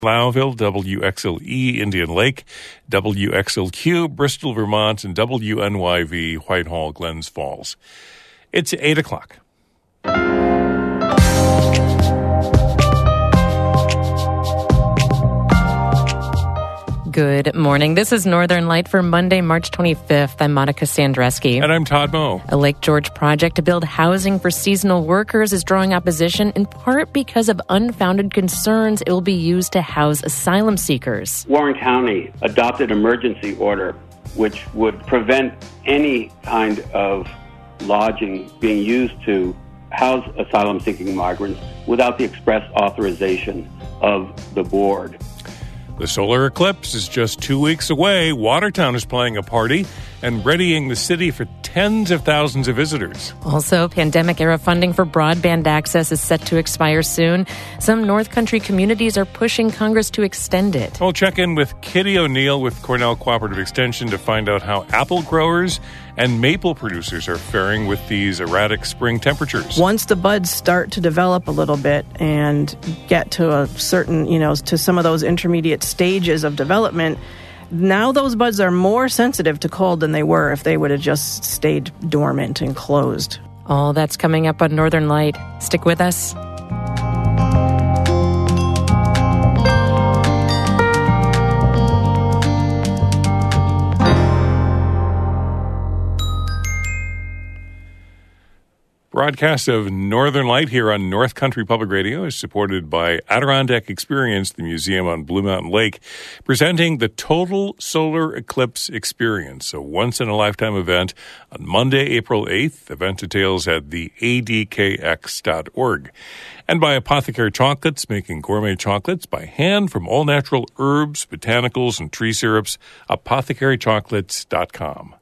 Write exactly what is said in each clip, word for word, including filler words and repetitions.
Lowville, W X L E, Indian Lake, W X L Q, Bristol, Vermont, and W N Y V, Whitehall, Glens Falls. It's eight o'clock. Good morning. This is Northern Light for Monday, March twenty-fifth. I'm Monica Sandreski. And I'm Todd Moe. A Lake George project to build housing for seasonal workers is drawing opposition, in part because of unfounded concerns it will be used to house asylum seekers. Warren County adopted emergency order, which would prevent any kind of lodging being used to house asylum-seeking migrants without the express authorization of the board. The solar eclipse is just two weeks away. Watertown is playing a party and readying the city for tens of thousands of visitors. Also, pandemic-era funding for broadband access is set to expire soon. Some North Country communities are pushing Congress to extend it. We'll check in with Kitty O'Neill with Cornell Cooperative Extension to find out how apple growers and maple producers are faring with these erratic spring temperatures. Once the buds start to develop a little bit and get to a certain, you know, to some of those intermediate stages of development, now those buds are more sensitive to cold than they were if they would have just stayed dormant and closed. All that's coming up on Northern Light. Stick with us. Broadcast of Northern Light here on North Country Public Radio is supported by Adirondack Experience, the museum on Blue Mountain Lake, presenting the Total Solar Eclipse Experience, a once-in-a-lifetime event on Monday, April eighth. Event details at the A D K X dot org. And by Apothecary Chocolates, making gourmet chocolates by hand from all-natural herbs, botanicals, and tree syrups. apothecary chocolates dot com.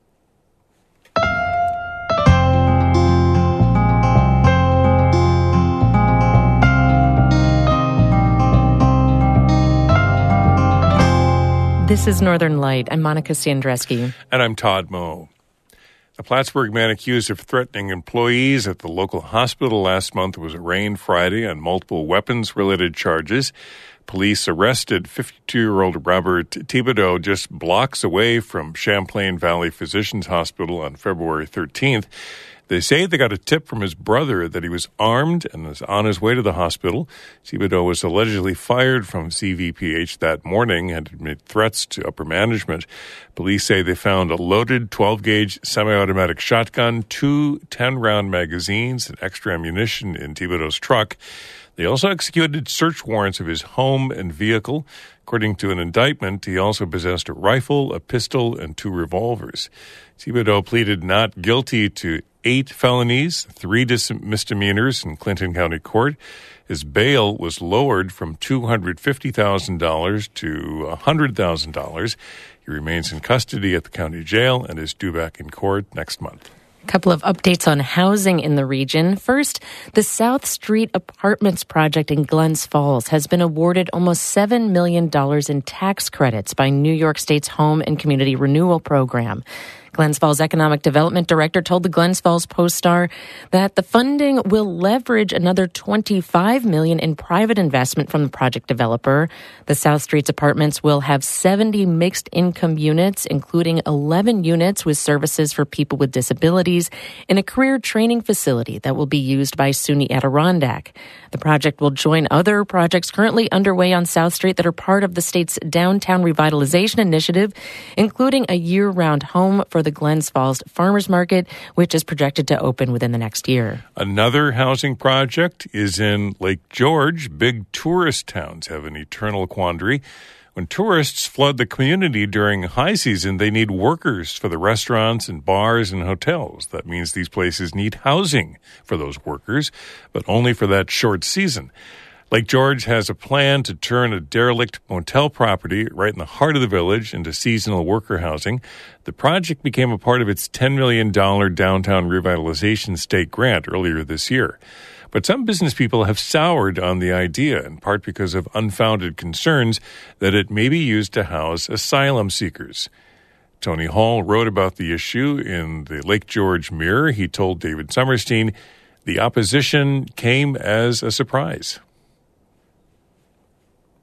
This is Northern Light. I'm Monica Sandreski. And I'm Todd Moe. The Plattsburgh man accused of threatening employees at the local hospital last month was arraigned Friday on multiple weapons-related charges. Police arrested fifty-two-year-old Robert Thibodeau just blocks away from Champlain Valley Physicians Hospital on February thirteenth. They say they got a tip from his brother that he was armed and was on his way to the hospital. Thibodeau was allegedly fired from C V P H that morning and had made threats to upper management. Police say they found a loaded twelve-gauge semi-automatic shotgun, two ten-round magazines, and extra ammunition in Thibodeau's truck. They also executed search warrants of his home and vehicle. According to an indictment, he also possessed a rifle, a pistol, and two revolvers. Thibodeau pleaded not guilty to eight felonies, three dis- misdemeanors in Clinton County Court. His bail was lowered from two hundred fifty thousand dollars to one hundred thousand dollars. He remains in custody at the county jail and is due back in court next month. Couple of updates on housing in the region. First, the South Street Apartments project in Glens Falls has been awarded almost seven million dollars in tax credits by New York State's Home and Community Renewal Program. Glens Falls Economic Development Director told the Glens Falls Post-Star that the funding will leverage another twenty-five million dollars in private investment from the project developer. The South Streets Apartments will have seventy mixed-income units, including eleven units with services for people with disabilities, in a career training facility that will be used by SUNY Adirondack. The project will join other projects currently underway on South Street that are part of the state's downtown revitalization initiative, including a year-round home for the Glens Falls Farmers Market, which is projected to open within the next year. Another housing project is in Lake George. Big tourist towns have an eternal quandary. When tourists flood the community during high season, they need workers for the restaurants and bars and hotels. That means these places need housing for those workers, but only for that short season. Lake George has a plan to turn a derelict motel property right in the heart of the village into seasonal worker housing. The project became a part of its ten million dollars downtown revitalization state grant earlier this year. But some business people have soured on the idea, in part because of unfounded concerns that it may be used to house asylum seekers. Tony Hall wrote about the issue in the Lake George Mirror. He told David Summerstein the opposition came as a surprise.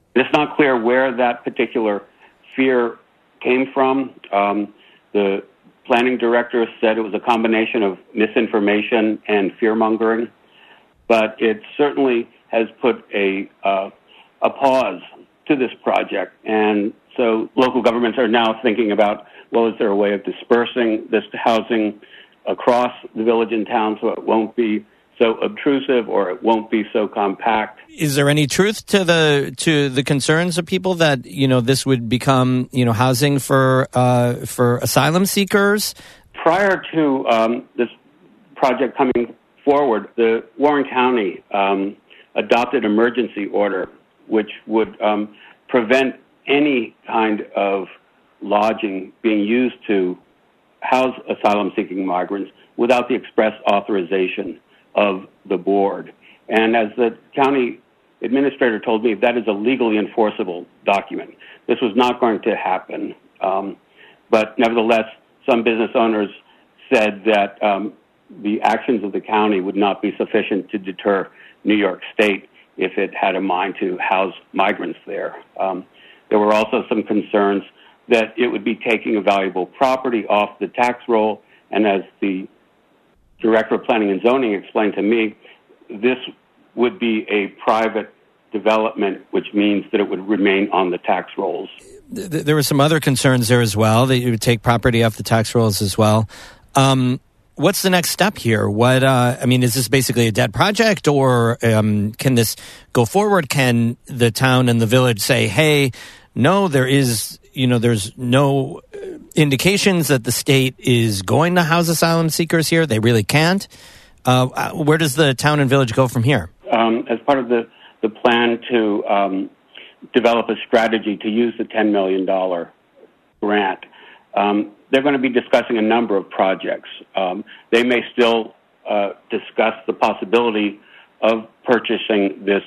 It's not clear where that particular fear came from. Um, the planning director said it was a combination of misinformation and fear-mongering, but it certainly has put a uh, a pause to this project. And so local governments are now thinking about, well, is there a way of dispersing this housing across the village and town so it won't be so obtrusive or it won't be so compact? Is there any truth to the to the concerns of people that, you know, this would become, you know, housing for uh, for asylum seekers? Prior to um, this project coming forward, the Warren County um, adopted emergency order, which would um, prevent any kind of lodging being used to house asylum-seeking migrants without the express authorization of the board. And as the county administrator told me, that is a legally enforceable document. This was not going to happen. Um, but nevertheless, some business owners said that um, the actions of the county would not be sufficient to deter New York State if it had a mind to house migrants there. Um, there were also some concerns that it would be taking a valuable property off the tax roll, and as the Director of Planning and Zoning explained to me, this would be a private development, which means that it would remain on the tax rolls. There were some other concerns there as well, that you would take property off the tax rolls as well. Um, what's the next step here? What uh, I mean, is this basically a dead project, or um, can this go forward? Can the town and the village say, hey, no, there is, you know, there's no indications that the state is going to house asylum seekers here? They really can't. Uh, where does the town and village go from here? Um, as part of the, the plan to um, develop a strategy to use the ten million dollars grant, um, they're going to be discussing a number of projects. Um, they may still uh, discuss the possibility of purchasing this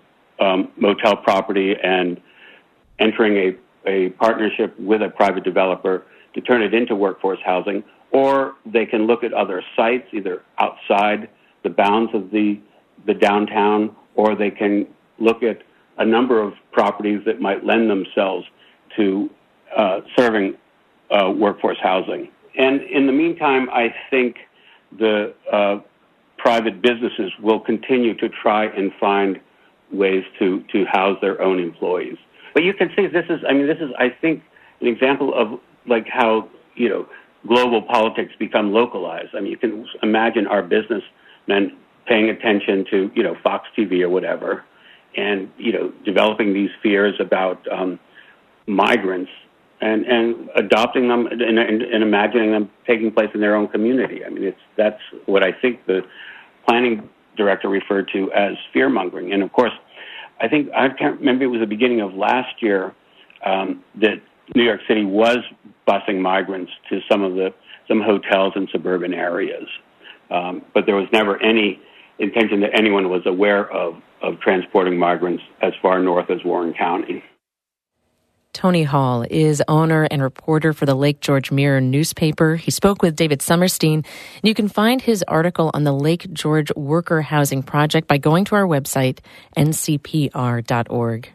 um, motel property and entering a, a partnership with a private developer to turn it into workforce housing, or they can look at other sites, either outside the bounds of the, the downtown, or they can look at a number of properties that might lend themselves to uh, serving uh, workforce housing. And in the meantime, I think the uh, private businesses will continue to try and find ways to, to house their own employees. But you can see this is, I mean, this is, I think, an example of like how, you know, global politics become localized. I mean, you can imagine our businessmen paying attention to, you know, Fox T V or whatever, and, you know, developing these fears about um, migrants and, and adopting them and, and, and imagining them taking place in their own community. I mean, it's that's what I think the planning director referred to as fear-mongering. And, of course, I think, I can't remember, it was the beginning of last year um, that New York City was busing migrants to some of the some hotels in suburban areas. Um, but there was never any intention that anyone was aware of, of transporting migrants as far north as Warren County. Tony Hall is owner and reporter for the Lake George Mirror newspaper. He spoke with David Summerstein, and you can find his article on the Lake George Worker Housing Project by going to our website, N C P R dot org.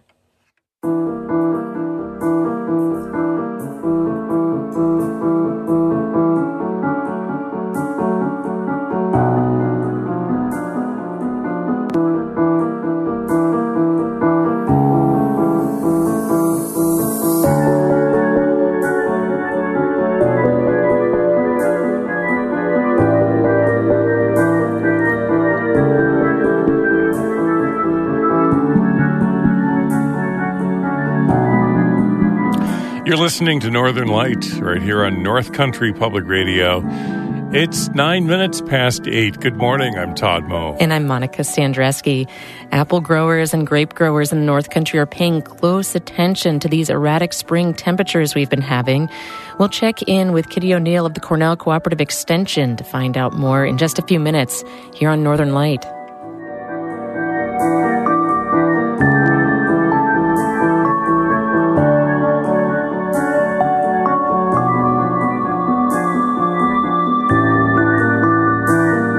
You're listening to Northern Light right here on North Country Public Radio. It's nine minutes past eight. Good morning. I'm Todd Moe. And I'm Monica Sandreski. Apple growers and grape growers in the North Country are paying close attention to these erratic spring temperatures we've been having. We'll check in with Kitty O'Neill of the Cornell Cooperative Extension to find out more in just a few minutes here on Northern Light.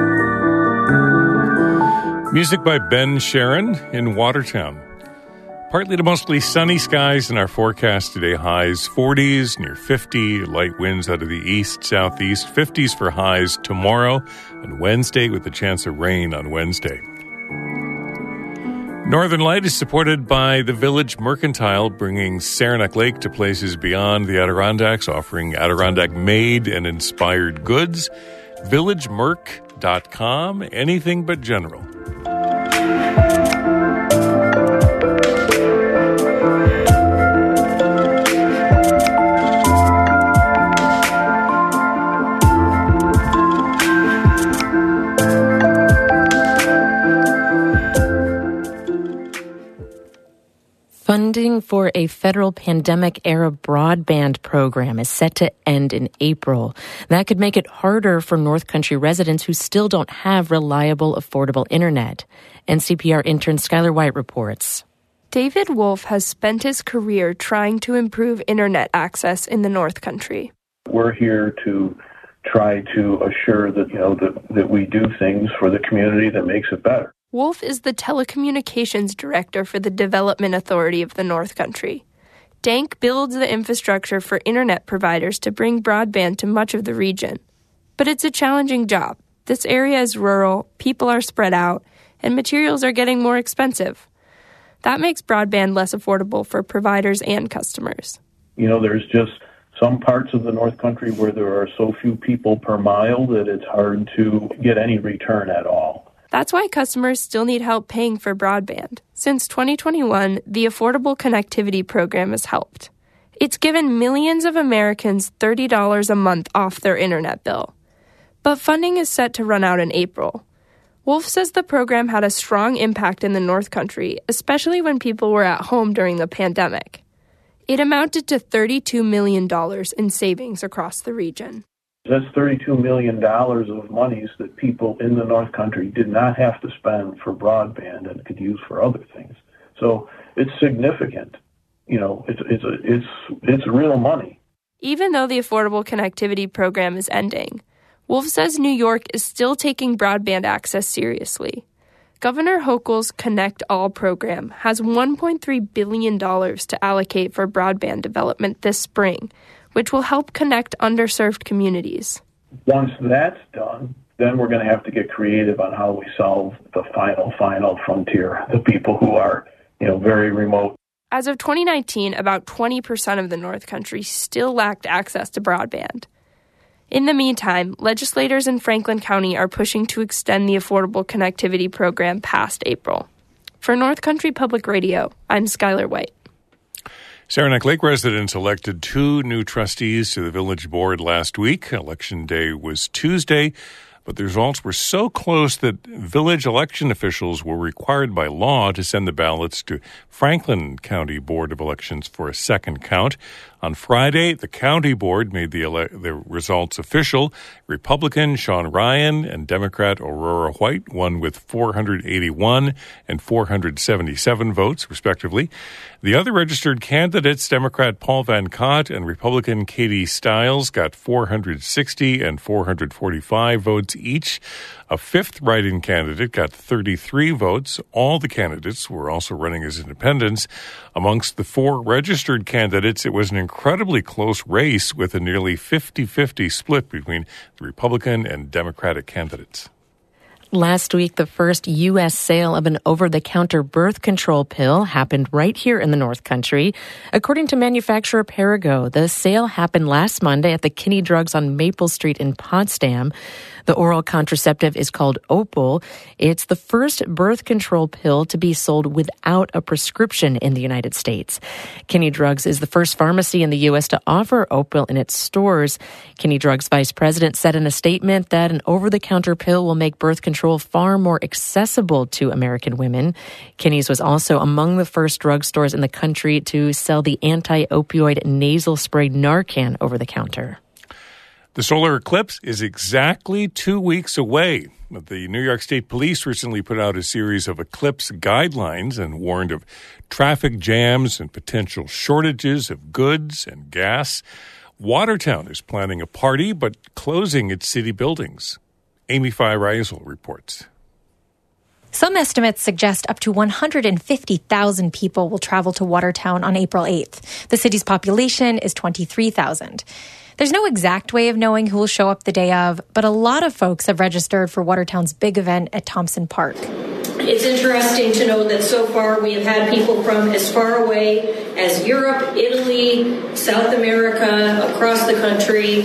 Music by Ben Sharon in Watertown. Partly to mostly sunny skies in our forecast today. Highs forties, near fifty. Light winds out of the east, southeast. fifties for highs tomorrow and Wednesday, with a chance of rain on Wednesday. Northern Light is supported by the Village Mercantile, bringing Saranac Lake to places beyond the Adirondacks, offering Adirondack-made and inspired goods. village merc dot com, anything but general. Funding for a federal pandemic-era broadband program is set to end in April. That could make it harder for North Country residents who still don't have reliable, affordable internet. N C P R intern Skylar White reports. David Wolf has spent his career trying to improve internet access in the North Country. We're here to try to assure that, you know, that, that we do things for the community that makes it better. Wolf is the telecommunications director for the Development Authority of the North Country. D A N C builds the infrastructure for internet providers to bring broadband to much of the region. But it's a challenging job. This area is rural, people are spread out, and materials are getting more expensive. That makes broadband less affordable for providers and customers. You know, there's just some parts of the North Country where there are so few people per mile that it's hard to get any return at all. That's why customers still need help paying for broadband. Since twenty twenty-one, the Affordable Connectivity Program has helped. It's given millions of Americans thirty dollars a month off their internet bill. But funding is set to run out in April. Wolf says the program had a strong impact in the North Country, especially when people were at home during the pandemic. It amounted to thirty-two million dollars in savings across the region. That's thirty-two million dollars of monies that people in the North Country did not have to spend for broadband and could use for other things. So it's significant. You know, it's it's it's it's real money. Even though the Affordable Connectivity Program is ending, Wolf says New York is still taking broadband access seriously. Governor Hochul's Connect All program has one point three billion dollars to allocate for broadband development this spring, which will help connect underserved communities. Once that's done, then we're going to have to get creative on how we solve the final, final frontier, the people who are, you know, very remote. As of twenty nineteen, about twenty percent of the North Country still lacked access to broadband. In the meantime, legislators in Franklin County are pushing to extend the Affordable Connectivity Program past April. For North Country Public Radio, I'm Skylar White. Saranac Lake residents elected two new trustees to the village board last week. Election day was Tuesday, but the results were so close that village election officials were required by law to send the ballots to Franklin County Board of Elections for a second count. On Friday, the county board made the, ele- the results official. Republican Sean Ryan and Democrat Aurora White won with four hundred eighty-one and four hundred seventy-seven votes, respectively. The other registered candidates, Democrat Paul Van Cott and Republican Katie Stiles, got four hundred sixty and four hundred forty-five votes each. A fifth write-in candidate got thirty-three votes. All the candidates were also running as independents. Amongst the four registered candidates, it was an incredibly close race with a nearly fifty-fifty split between the Republican and Democratic candidates. Last week, the first U S sale of an over-the-counter birth control pill happened right here in the North Country. According to manufacturer Perrigo, the sale happened last Monday at the Kinney Drugs on Maple Street in Potsdam. The oral contraceptive is called Opal. It's the first birth control pill to be sold without a prescription in the United States. Kinney Drugs is the first pharmacy in the U S to offer Opal in its stores. Kinney Drugs vice president said in a statement that an over-the-counter pill will make birth control far more accessible to American women. Kinney's was also among the first drugstores in the country to sell the anti-opioid nasal spray Narcan over the counter. The solar eclipse is exactly two weeks away. The New York State Police recently put out a series of eclipse guidelines and warned of traffic jams and potential shortages of goods and gas. Watertown is planning a party but closing its city buildings. Amy Fey Reisel reports. Some estimates suggest up to one hundred fifty thousand people will travel to Watertown on April eighth. The city's population is twenty-three thousand. There's no exact way of knowing who will show up the day of, but a lot of folks have registered for Watertown's big event at Thompson Park. It's interesting to know that so far we have had people from as far away as Europe, Italy, South America, across the country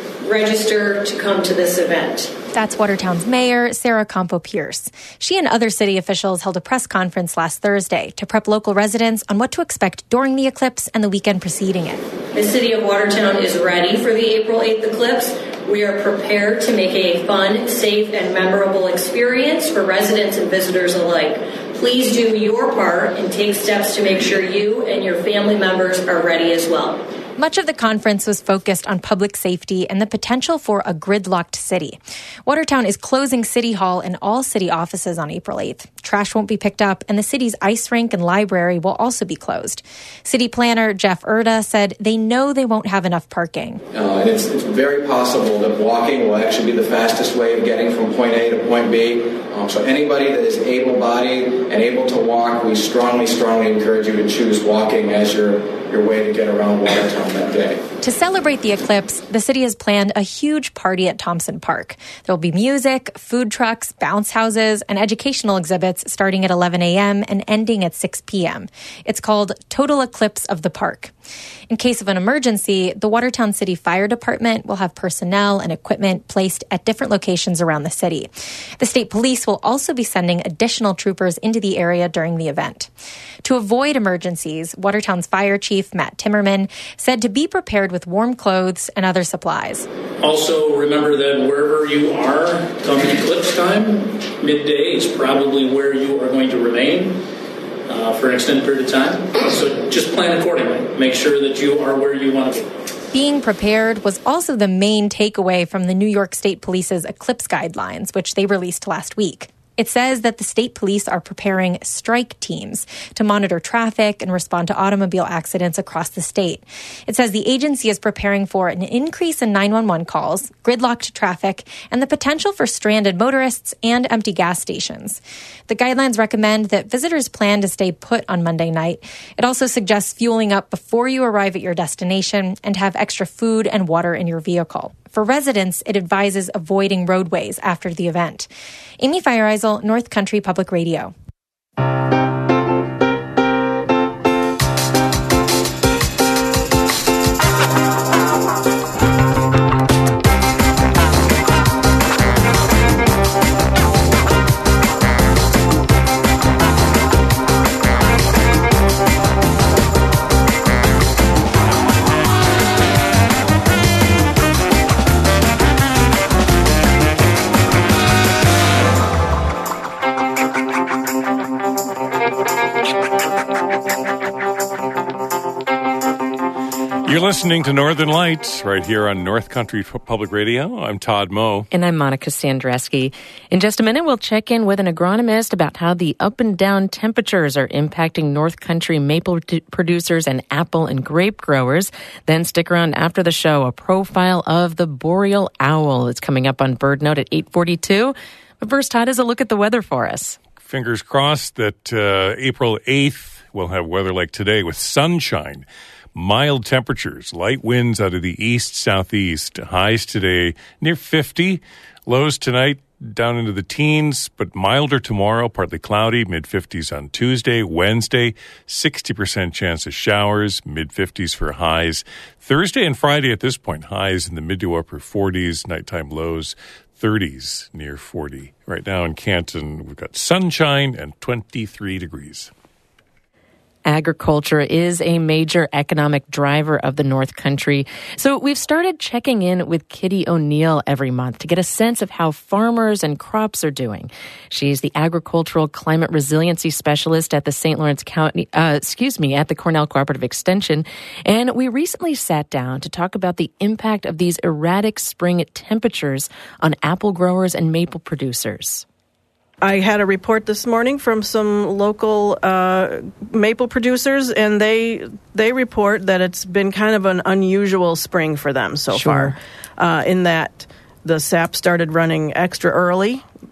register to come to this event. That's Watertown's mayor, Sarah Campo-Pierce. She and other city officials held a press conference last Thursday to prep local residents on what to expect during the eclipse and the weekend preceding it. The city of Watertown is ready for the April eighth eclipse. We are prepared to make a fun, safe, and memorable experience for residents and visitors alike. Please do your part and take steps to make sure you and your family members are ready as well. Much of the conference was focused on public safety and the potential for a gridlocked city. Watertown is closing City Hall and all city offices on April eighth. Trash won't be picked up, and the city's ice rink and library will also be closed. City planner Jeff Erda said they know they won't have enough parking. Uh, and it's, it's very possible that walking will actually be the fastest way of getting from point A to point B. Um, so anybody that is able-bodied and able to walk, we strongly, strongly encourage you to choose walking as your, your way to get around Watertown that day. To celebrate the eclipse, the city has planned a huge party at Thompson Park. There will be music, food trucks, bounce houses, and educational exhibits starting at eleven a.m. and ending at six p.m. It's called Total Eclipse of the Park. In case of an emergency, the Watertown City Fire Department will have personnel and equipment placed at different locations around the city. The state police will also be sending additional troopers into the area during the event. To avoid emergencies, Watertown's fire chief, Matt Timmerman, said to be prepared with warm clothes and other supplies. Also, remember that wherever you are come eclipse time, midday is probably where you are going to remain uh, for an extended period of time. So just plan accordingly. Make sure that you are where you want to be. Being prepared was also the main takeaway from the New York State Police's eclipse guidelines, which they released last week. It says that the state police are preparing strike teams to monitor traffic and respond to automobile accidents across the state. It says the agency is preparing for an increase in nine one one calls, gridlocked traffic, and the potential for stranded motorists and empty gas stations. The guidelines recommend that visitors plan to stay put on Monday night. It also suggests fueling up before you arrive at your destination and have extra food and water in your vehicle. For residents, it advises avoiding roadways after the event. Amy Feiereisel, North Country Public Radio. You're listening to Northern Lights right here on North Country Public Radio. I'm Todd Moe. And I'm Monica Sandreski. In just a minute, we'll check in with an agronomist about how the up and down temperatures are impacting North Country maple producers and apple and grape growers. Then stick around after the show. A profile of the boreal owl is coming up on Bird Note at eight forty-two. But first, Todd has a look at the weather for us. Fingers crossed that uh, April eighth we'll have weather like today with sunshine. Mild temperatures, light winds out of the east-southeast. Highs today near fifty. Lows tonight down into the teens, but milder tomorrow, partly cloudy, mid-fifties on Tuesday. Wednesday, sixty percent chance of showers, mid-fifties for highs. Thursday and Friday at this point, highs in the mid to upper forties, nighttime lows, thirties near forty. Right now in Canton, we've got sunshine and twenty-three degrees. Agriculture is a major economic driver of the North Country. So we've started checking in with Kitty O'Neill every month to get a sense of how farmers and crops are doing. She's the agricultural climate resiliency specialist at the Saint Lawrence County, uh, excuse me, at the Cornell Cooperative Extension. And we recently sat down to talk about the impact of these erratic spring temperatures on apple growers and maple producers. I had a report this morning from some local uh, maple producers, and they they report that it's been kind of an unusual spring for them so sure. far, uh, in that the sap started running extra early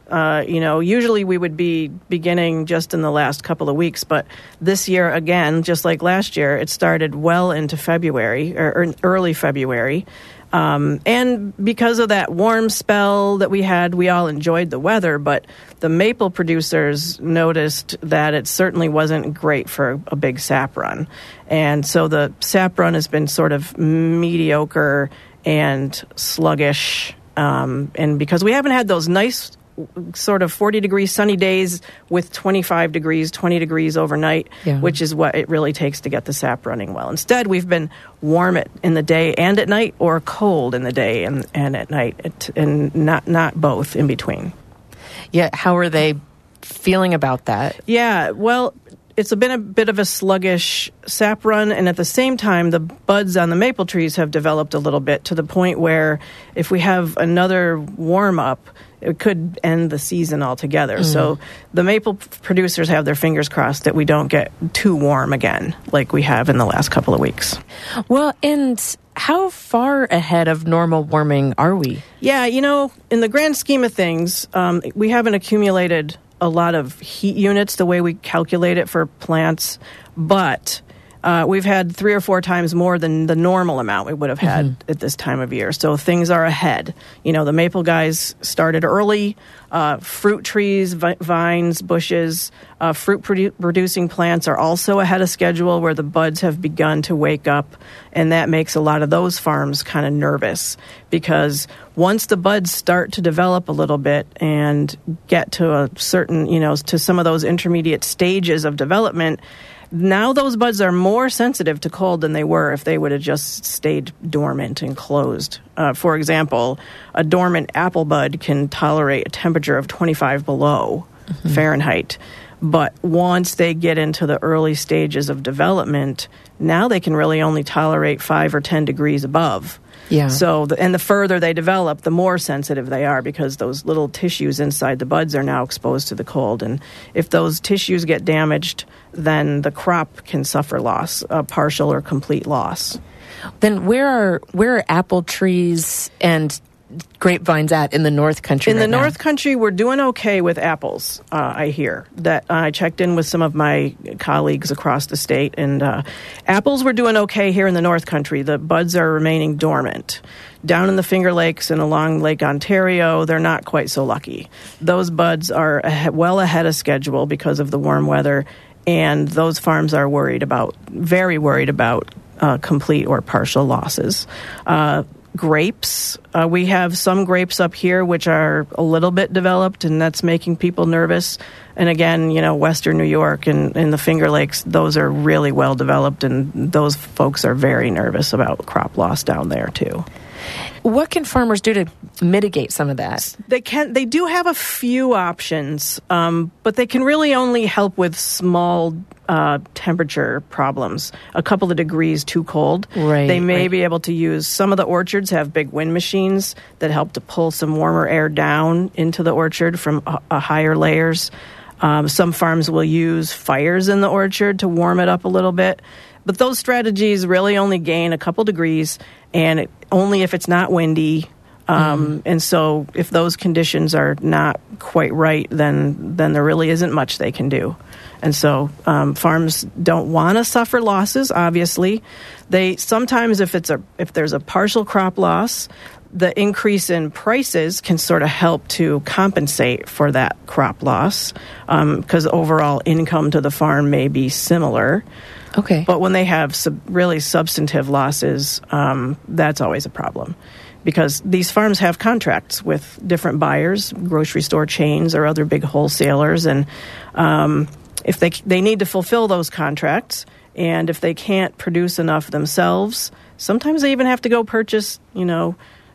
Uh, you know, usually we would be beginning just in the last couple of weeks, but this year, again, just like last year, it started well into February, or, or early February. Um, and because of that warm spell that we had, we all enjoyed the weather, but the maple producers noticed that it certainly wasn't great for a big sap run. And so the sap run has been sort of mediocre and sluggish. Um, and because we haven't had those nice sort of forty degree sunny days with twenty-five degrees, twenty degrees overnight, yeah. which is what it really takes to get the sap running well. Instead, we've been warm at, in the day and at night, or cold in the day and, and at night, it, and not, not both in between. Yeah, how are they feeling about that? Yeah, well, it's been a bit of a sluggish sap run, and at the same time, the buds on the maple trees have developed a little bit to the point where if we have another warm-up, it could end the season altogether. Mm. So the maple producers have their fingers crossed that we don't get too warm again like we have in the last couple of weeks. Well, and how far ahead of normal warming are we? Yeah, you know, in the grand scheme of things, um, we haven't accumulated a lot of heat units the way we calculate it for plants, but uh, we've had three or four times more than the normal amount we would have had mm-hmm. at this time of year. So things are ahead. You know, the maple guys started early. Uh, fruit trees, vi- vines, bushes, uh, fruit produ- producing plants are also ahead of schedule, where the buds have begun to wake up, and that makes a lot of those farms kind of nervous, because once the buds start to develop a little bit and get to a certain, you know, to some of those intermediate stages of development, now those buds are more sensitive to cold than they were if they would have just stayed dormant and closed. Uh, for example, a dormant apple bud can tolerate a temperature of twenty-five below mm-hmm. Fahrenheit. But once they get into the early stages of development, now they can really only tolerate five or ten degrees above. Yeah. So, the, and the further they develop, the more sensitive they are, because those little tissues inside the buds are now exposed to the cold. And if those tissues get damaged, then the crop can suffer loss, a partial or complete loss. Then where are where are apple trees and grapevines at in the North Country In right the now? North Country, we're doing okay with apples, uh, I hear. That uh, I checked in with some of my colleagues across the state, and uh, apples we're doing okay here in the North Country. The buds are remaining dormant. Down in the Finger Lakes and along Lake Ontario, they're not quite so lucky. Those buds are ahe- well ahead of schedule because of the warm weather, and those farms are worried about, very worried about uh, complete or partial losses. Uh, Grapes. Uh, we have some grapes up here which are a little bit developed, and that's making people nervous. And again, you know, Western New York and, and the Finger Lakes, those are really well developed, and those folks are very nervous about crop loss down there too. What can farmers do to mitigate some of that? They can. They do have a few options, um, but they can really only help with small uh, temperature problems. A couple of degrees too cold. Right. They may right. be able to use, some of the orchards have big wind machines that help to pull some warmer air down into the orchard from uh, uh, higher layers. Um, some farms will use fires in the orchard to warm it up a little bit. But those strategies really only gain a couple degrees, and it, only if it's not windy. Um, mm. And so if those conditions are not quite right, then then there really isn't much they can do. And so um, farms don't want to suffer losses, obviously. They sometimes, if it's a if there's a partial crop loss, the increase in prices can sort of help to compensate for that crop loss, because um, overall income to the farm may be similar. Okay. But when they have sub- really substantive losses, um, that's always a problem, because these farms have contracts with different buyers, grocery store chains or other big wholesalers, and um, if they they need to fulfill those contracts, and if they can't produce enough themselves, sometimes they even have to go purchase, you know,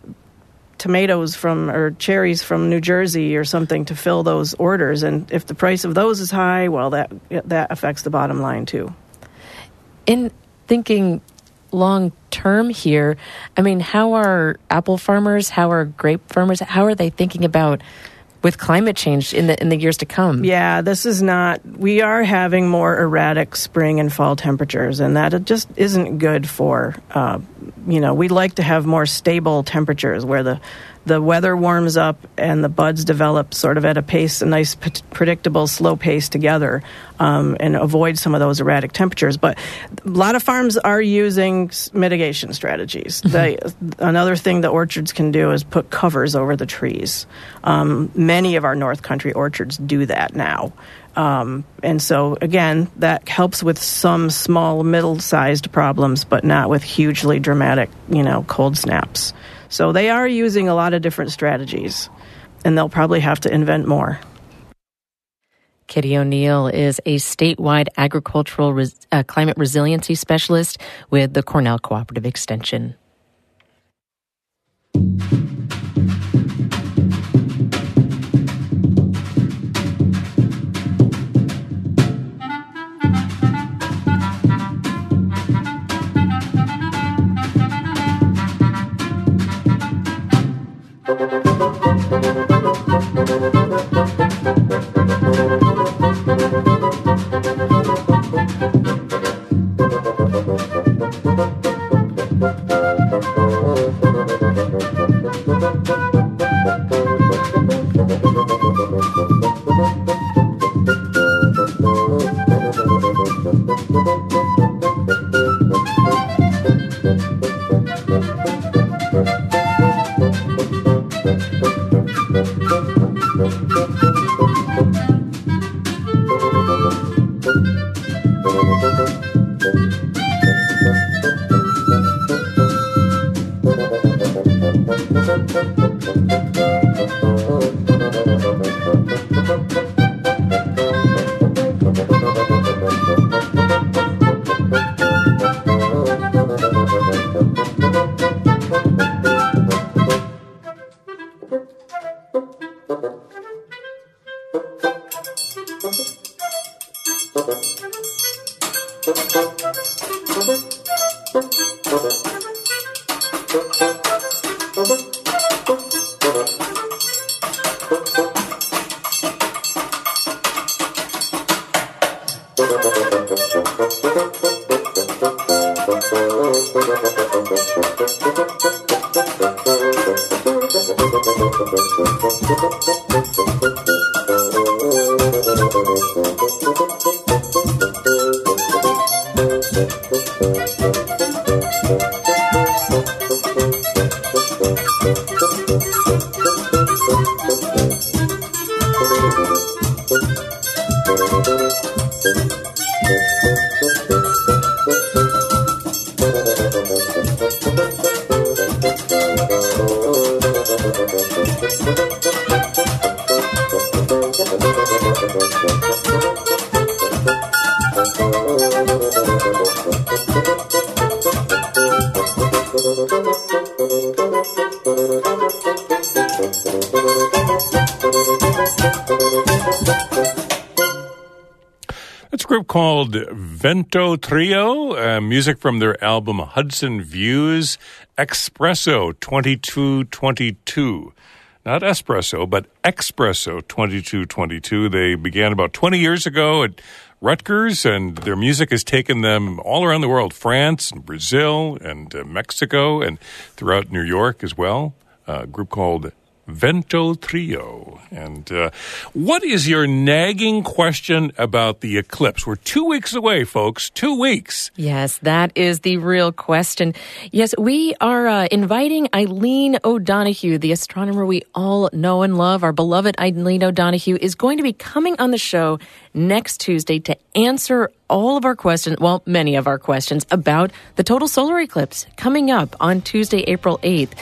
tomatoes from or cherries from New Jersey or something to fill those orders. And if the price of those is high, well, that that affects the bottom line too. In thinking long term here, I mean, how are apple farmers, how are grape farmers, how are they thinking about with climate change in the in the years to come? Yeah, this is not, we are having more erratic spring and fall temperatures, and that it just isn't good for, uh, you know, we'd like to have more stable temperatures where the, the weather warms up and the buds develop sort of at a pace, a nice, p- predictable, slow pace together, um, and avoid some of those erratic temperatures. But a lot of farms are using mitigation strategies. Mm-hmm. They, another thing that orchards can do is put covers over the trees. Um, many of our North Country orchards do that now. Um, and so, again, that helps with some small, middle-sized problems, but not with hugely dramatic, you know, cold snaps. So they are using a lot of different strategies, and they'll probably have to invent more. Kitty O'Neill is a statewide agricultural res- uh, climate resiliency specialist with the Cornell Cooperative Extension. It's a group called Vento Trio, uh, music from their album Hudson Views, Espresso twenty-two twenty-two. Not espresso, but Espresso twenty-two twenty-two. They began about twenty years ago at Rutgers, and their music has taken them all around the world, France and Brazil and uh, Mexico and throughout New York as well. Uh, a group called Vento Trio. And uh, what is your nagging question about the eclipse? We're two weeks away, folks. Two weeks. Yes, that is the real question. Yes, we are uh, inviting Eileen O'Donoghue, the astronomer we all know and love. Our beloved Eileen O'Donoghue is going to be coming on the show next Tuesday to answer all of our questions, well, many of our questions about the total solar eclipse coming up on Tuesday, April eighth.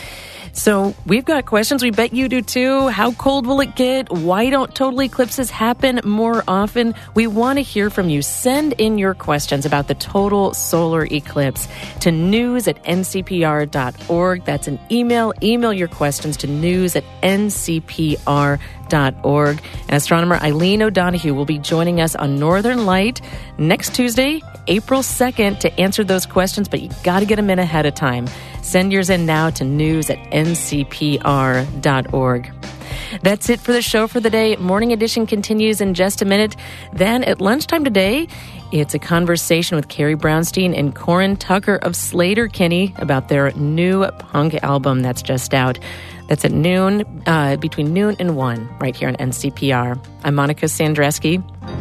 So we've got questions. We bet you do too. How cold will it get? Why don't total eclipses happen more often? We want to hear from you. Send in your questions about the total solar eclipse to news at n c p r dot org. That's an email. Email your questions to news at n c p r dot org. And astronomer Eileen O'Donoghue will be joining us on Northern Light next Tuesday, April second, to answer those questions, but you got to get them in ahead of time. Send yours in now to news at n c p r dot org. That's it for the show for the day. Morning Edition continues in just a minute. Then at lunchtime today, It's a conversation with Carrie Brownstein and Corin Tucker of Sleater-Kinney about their new punk album that's just out. That's at noon, uh, between noon and one, right here on N C P R. I'm Monica Sandreski.